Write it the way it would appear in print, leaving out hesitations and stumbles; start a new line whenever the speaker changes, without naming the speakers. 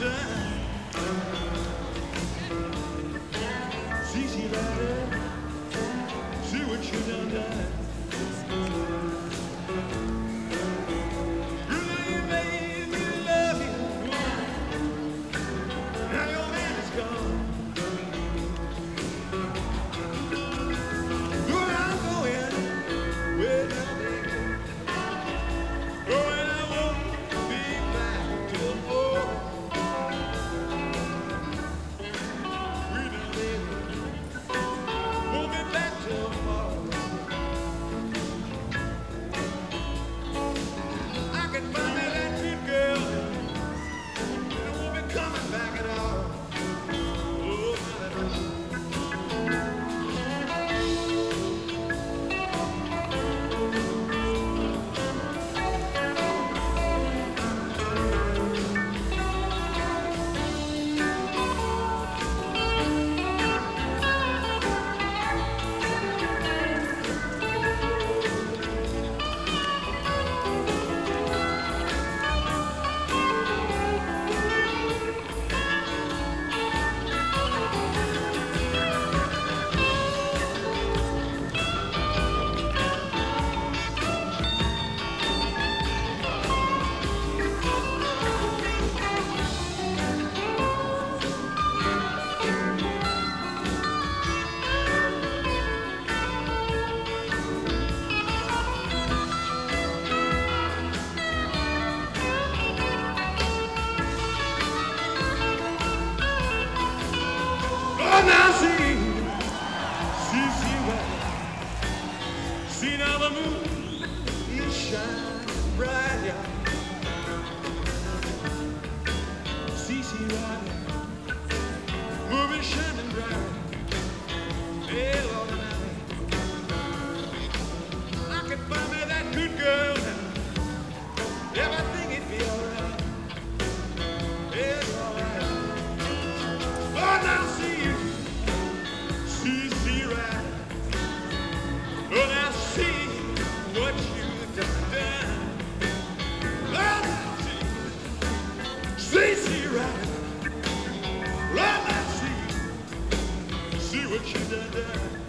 done. See Rider, see what you done. Really made me love you. Now your man is gone. Where I'm going, where I'm going, I won't be back till more. We done live, won't be back till tomorrow. I can find me that good girl, and I won't be coming back at all. Oh, not at all. Oh, now see right. See now the moon is shining bright, yeah. See right. Moon is shining bright. Hey, Lord, I can find me that good girl now. Everything it'd be alright. Hey, all right. Oh, now see right. Oh, now see what you've done. Oh, now see right. Oh, now see what you've done.